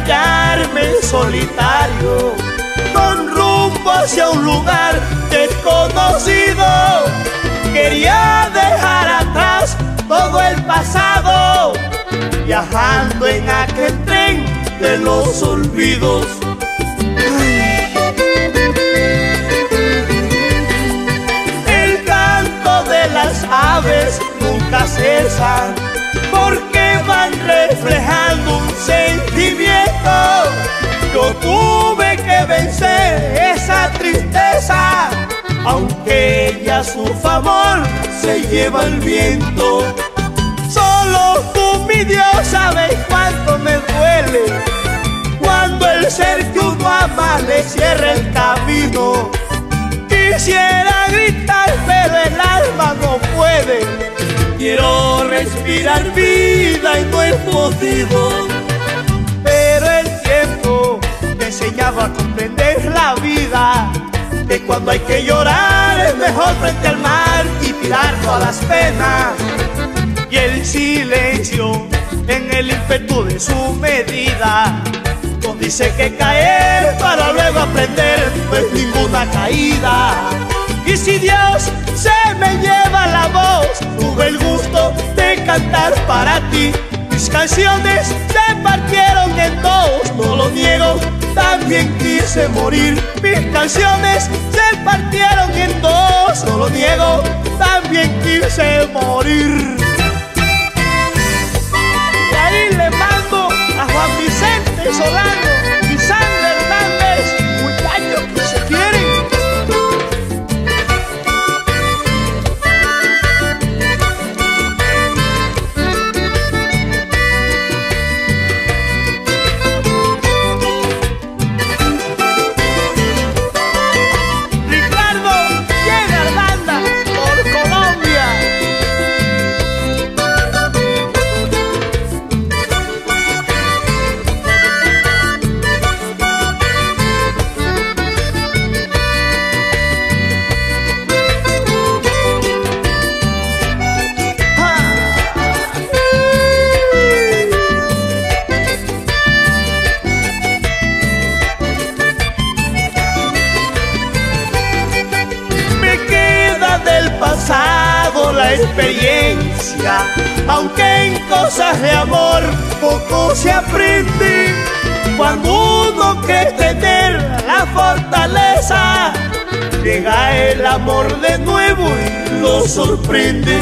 hallarme solitario, con rumbo hacia un lugar desconocido. Quería dejar atrás todo el pasado, viajando en aquel tren de los olvidos. El canto de las aves nunca cesa, porque van reflejando un sentimiento. Yo tuve que vencer esa tristeza, aunque ya su favor se lleva el viento. Solo tú, mi Dios, sabes cuánto me duele cuando el ser que uno ama le cierra el camino. Quisiera gritar, pero el alma no puede. Quiero respirar vida y no he podido. Pero el tiempo me enseñaba a comprender la vida, que cuando hay que llorar es mejor frente al mar y tirar todas las penas. Y el silencio en el ímpetu de su medida nos dice que caer para luego aprender no es ninguna caída. Y si Dios se me lleva la voz, tuve el gusto de cantar para ti. Mis canciones se partieron en dos, no lo niego, también quise morir. Mis canciones se partieron en dos, no lo niego, también quise morir. Y ahí le mando a Juan Vicente Solano y Sandra Hernández, muchachos que se quieren. La experiencia, aunque en cosas de amor poco se aprende. Cuando uno cree tener la fortaleza, llega el amor de nuevo y lo sorprende.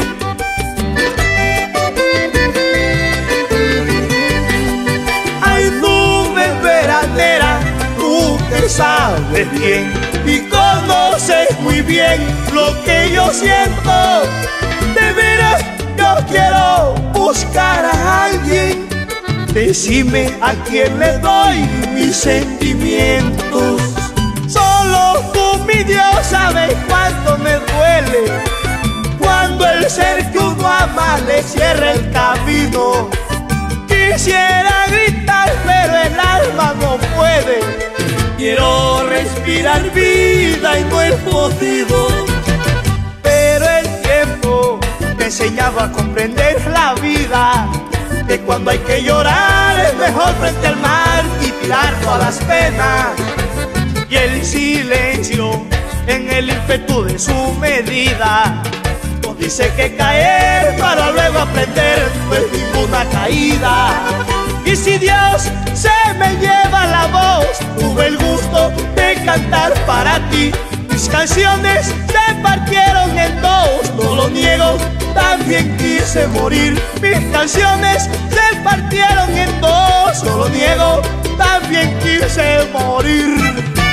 Hay nubes veraneras, tú que sabes bien y conoces muy bien lo que yo siento. De veras yo quiero buscar a alguien, decime a quién le doy mis sentimientos. Solo tú, mi Dios, sabes cuánto me duele cuando el ser que uno ama le cierra el camino. Quisiera gritar, pero el alma no puede. Quiero respirar vida y no he podido. Pero el tiempo me enseñaba a comprender la vida, que cuando hay que llorar es mejor frente al mar y tirar todas las penas. Y el silencio en el ímpetu de su medida nos dice que caer para luego aprender no es ninguna caída. Y si Dios se me lleva la voz, tuve el gusto de cantar para ti. Mis canciones se partieron en dos, no lo niego, también quise morir. Mis canciones se partieron en dos, no lo niego, también quise morir.